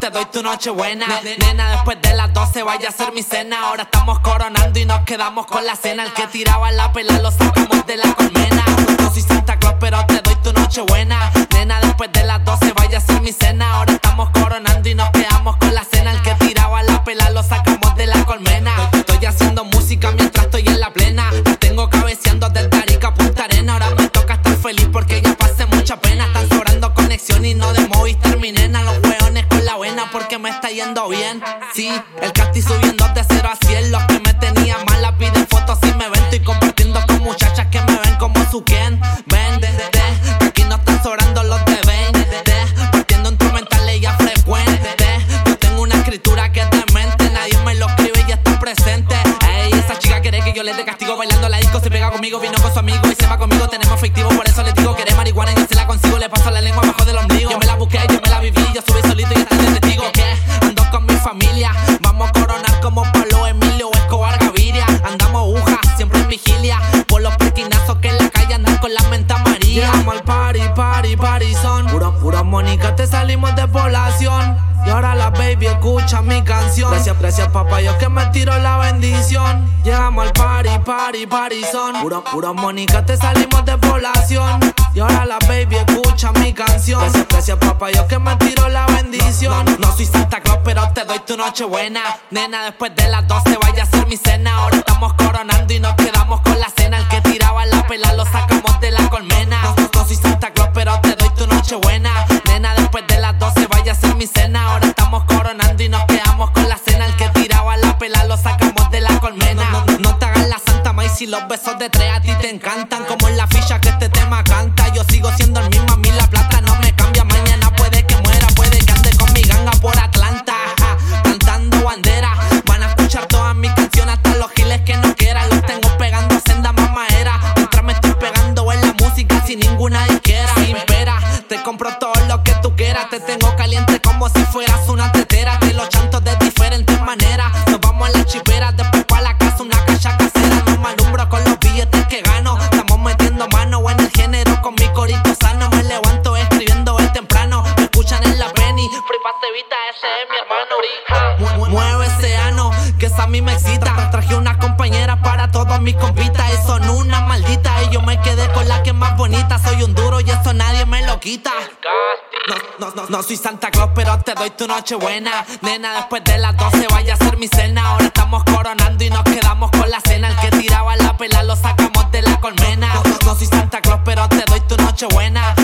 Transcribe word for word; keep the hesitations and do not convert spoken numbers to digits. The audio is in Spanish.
te doy tu noche buena. Nena, después de las doce vaya a ser mi cena. Ahora estamos coronando y nos quedamos con la cena. El que tiraba la pela lo sacamos de la colmena. No soy Santa Claus, pero te doy tu noche buena. Nena, después de las doce vaya a ser mi cena. Ahora estamos coronando y nos quedamos con la cena. El que tiraba la pela lo sacamos de la colmena. Estoy haciendo música mientras estoy en la plena. La tengo cabeceando desde Arica a Punta Arena. Ahora me toca estar feliz porque ya pasé mucha pena. Están sobrando conexión y no de Movistar mi nena. Los hueones con la buena porque me está yendo bien. Sí, el casting subiendo de cero a cien. Los que me tenían mala piden fotos y me ven. Estoy compartiendo con muchachas que me ven como su quien. Ven, de, de, de, que aquí no están sobrando los de veinte. De, de, partiendo instrumentales ya frecuentes. De, yo tengo una escritura que es demente. Nadie me lo escribe y está presente. Ey, esa chica quiere que yo le dé castigo. Bailando la disco se pega conmigo. Vino con su amigo y se va conmigo. Tenemos efectivo, por eso les digo que eres marihuana y yo se la consigo. Le paso la lengua abajo del ombligo. Yo me la busqué, yo me la viví. Yo subí solito y está de testigo que ando con mi familia. Vamos a coronar como Pablo Emilio Escobar Gaviria. Andamos aguja, siempre en vigilia. Por los perquinazos que en la calle andan con la menta María. Llegamos al party, party, party son Puro, puro Mónica, te salimos de población. Y ahora la baby escucha mi canción. Gracias, gracias papá, yo que me tiro la bendición. Llegamos al party, party, party son Puro, puro Mónica, te salimos de población. Y ahora la baby escucha mi canción. Gracias, gracias papá, yo que me tiro la bendición. No, no, no soy Santa Claus, pero te doy tu noche buena. Nena, después de las doce vaya a ser mi cena. Ahora estamos coronando y nos quedamos con la cena. El que tiraba la pela lo sacamos de la colmena. No, no, no soy Santa Claus, pero te doy tu noche buena. Nena, después de las doce vaya a ser mi cena. Ahora estamos coronando y nos quedamos con la cena. El que tiraba la pela lo sacamos de la colmena. No, no, no te hagas la santa, May, si los besos de tres a ti te encantan. Como en la ficha que este tema canta. Yo sigo siendo el mismo, a mí la plata no me cambia. Mañana puede que muera, puede que ande con mi ganga por Atlanta, ja, cantando bandera. Van a escuchar todas mis canciones, hasta los giles que no quieran. Los tengo pegando senda mamadera. Mientras me estoy pegando en la música sin ninguna disquera. Sin pera, te compro todo lo que tú quieras. Te tengo caliente como si fueras una tetera. Te lo chanto de diferentes maneras. Nos vamos a la chipera, después pa' la casa una cacha casera. No me alumbro con los billetes que gano. Estamos metiendo mano en el género con mi corito sano. Me levanto escribiendo el temprano. Me escuchan en la penny. Free Pasevita, ese es mi hermano. Mu Mueve ese ano, que esa a mí me excita. Traje una compañera para todos mis compitas. Y son una maldita y yo me quedé con la que es más bonita. Soy un duro y eso nadie me lo quita. No, no, no, no soy Santa Claus, pero te doy tu noche buena. Nena, después de las doce vaya a ser mi cena. Ahora estamos coronando y nos quedamos con la cena. El que tiraba la pela lo sacamos de la colmena. No, no, no soy Santa Claus, pero te doy tu noche buena.